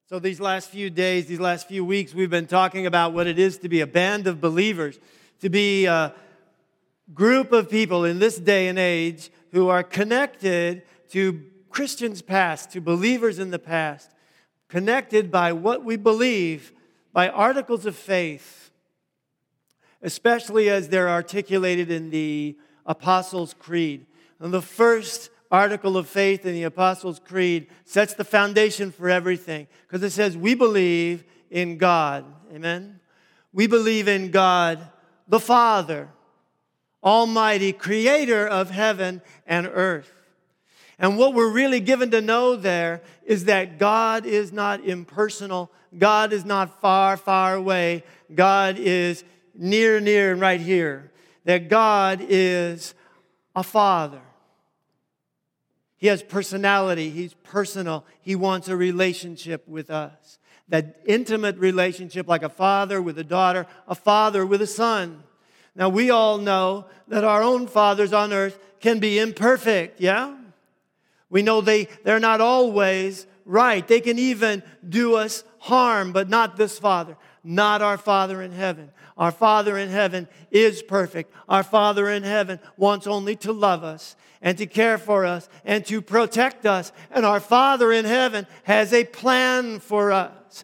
So these last few days, these last few weeks, we've been talking about what it is to be a band of believers, to be a group of people in this day and age who are connected to Christians past, to believers in the past, connected by what we believe, by articles of faith, especially as they're articulated in the Apostles' Creed. And the first article of faith in the Apostles' Creed sets the foundation for everything, because it says we believe in God. Amen? We believe in God the Father, Almighty, creator of heaven and earth. And what we're really given to know there is that God is not impersonal. God is not far, far away. God is near, near, and right here. That God is a Father. He has personality. He's personal. He wants a relationship with us. That intimate relationship, like a father with a daughter, a father with a son. Now, we all know that our own fathers on earth can be imperfect, yeah? We know they're not always right. They can even do us harm, but not this Father, not our Father in heaven. Our Father in heaven is perfect. Our Father in heaven wants only to love us and to care for us and to protect us. And our Father in heaven has a plan for us,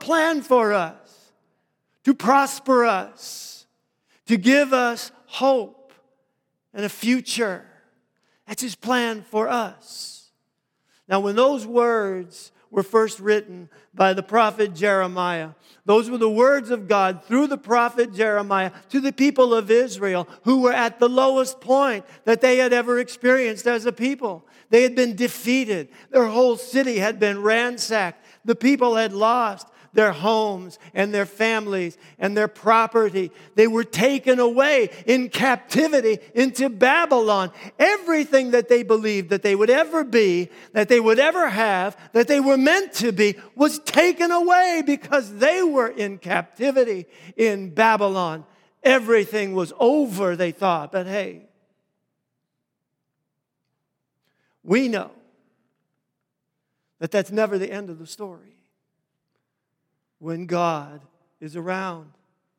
to prosper us, to give us hope and a future. That's His plan for us. Now, when those words were first written by the prophet Jeremiah, those were the words of God through the prophet Jeremiah to the people of Israel who were at the lowest point that they had ever experienced as a people. They had been defeated. Their whole city had been ransacked. The people had lost their homes and their families and their property. They were taken away in captivity into Babylon. Everything that they believed that they would ever be, that they would ever have, that they were meant to be, was taken away because they were in captivity in Babylon. Everything was over, they thought. But hey, we know that that's never the end of the story. When God is around.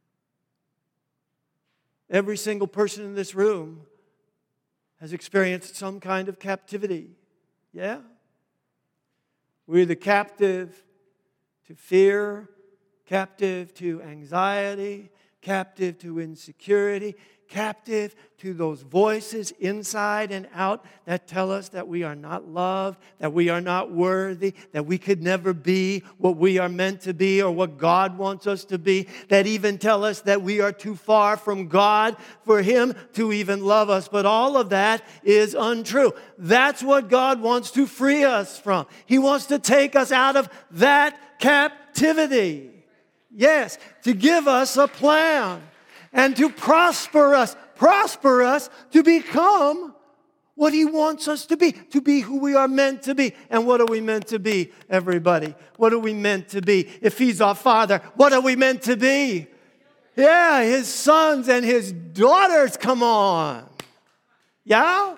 Every single person in this room has experienced some kind of captivity. Yeah? We're either captive to fear, captive to anxiety, captive to insecurity, captive to those voices inside and out that tell us that we are not loved, that we are not worthy, that we could never be what we are meant to be or what God wants us to be, that even tell us that we are too far from God for Him to even love us. But all of that is untrue. That's what God wants to free us from. He wants to take us out of that captivity. Yes, to give us a plan. And to prosper us to become what He wants us to be who we are meant to be. And what are we meant to be, everybody? What are we meant to be? If He's our Father, what are we meant to be? Yeah, His sons and His daughters, come on. Yeah?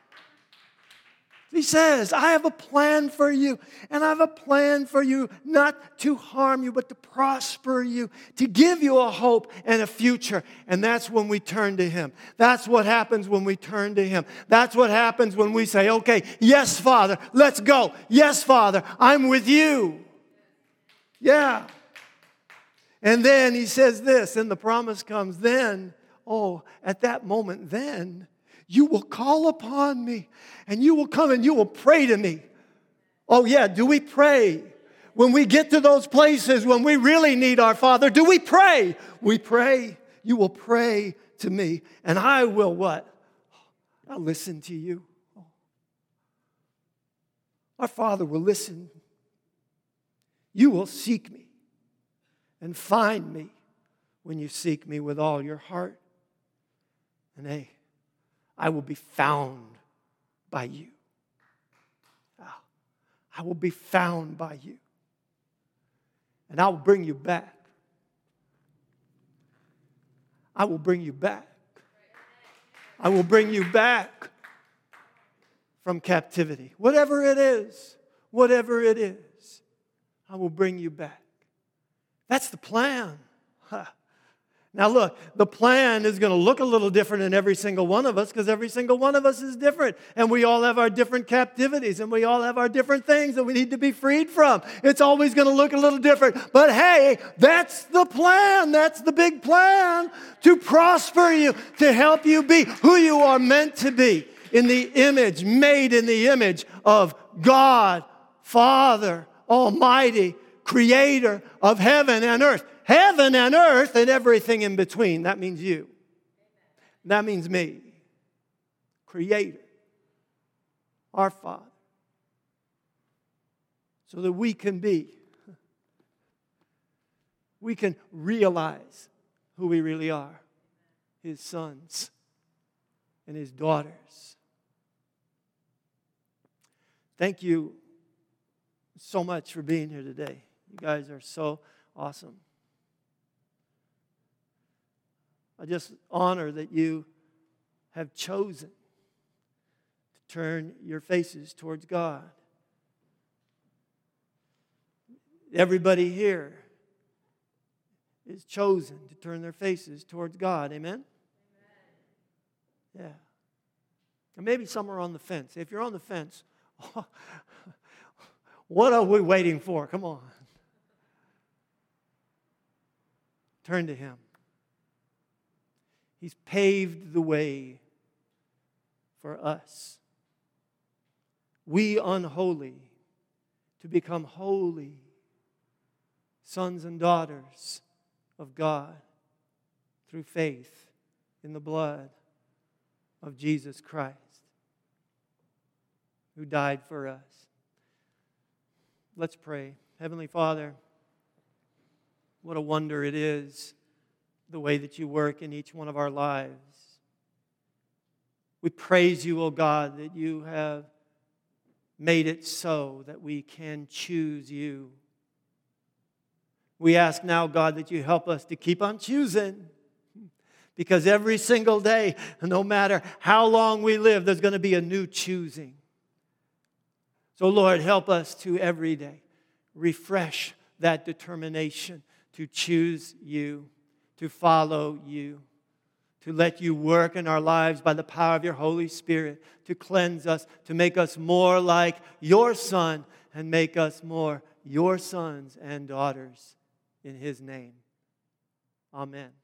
He says, I have a plan for you, and I have a plan for you not to harm you, but to prosper you, to give you a hope and a future. And that's when we turn to Him. That's what happens when we turn to Him. That's what happens when we say, okay, yes, Father, let's go. Yes, Father, I'm with you. Yeah. And then He says this, and the promise comes then, at that moment then, you will call upon me, and you will come and you will pray to me. Oh yeah, do we pray? When we get to those places when we really need our Father, do we pray? We pray. You will pray to me, and I will what? I'll listen to you. Our Father will listen. You will seek me and find me when you seek me with all your heart. And hey, I will be found by you. I will be found by you. And I will bring you back. I will bring you back. I will bring you back from captivity. Whatever it is. I will bring you back. That's the plan. Huh. Now look, the plan is going to look a little different in every single one of us because every single one of us is different. And we all have our different captivities and we all have our different things that we need to be freed from. It's always going to look a little different. But hey, that's the plan. That's the big plan to prosper you, to help you be who you are meant to be in the image, made in the image of God, Father, Almighty, Creator of heaven and earth. Heaven and earth and everything in between. That means you. That means me. Creator. Our Father. So that we can realize who we really are. His sons and His daughters. Thank you so much for being here today. You guys are so awesome. I just honor that you have chosen to turn your faces towards God. Everybody here is chosen to turn their faces towards God. Amen? Yeah. And maybe some are on the fence. If you're on the fence, what are we waiting for? Come on. Turn to Him. He's paved the way for us. We unholy to become holy sons and daughters of God through faith in the blood of Jesus Christ, who died for us. Let's pray. Heavenly Father, what a wonder it is, the way that you work in each one of our lives. We praise you, O God, that you have made it so that we can choose you. We ask now, God, that you help us to keep on choosing. Because every single day, no matter how long we live, there's going to be a new choosing. So, Lord, help us to every day refresh that determination to choose you, to follow you, to let you work in our lives by the power of your Holy Spirit, to cleanse us, to make us more like your Son, and make us more your sons and daughters in His name. Amen.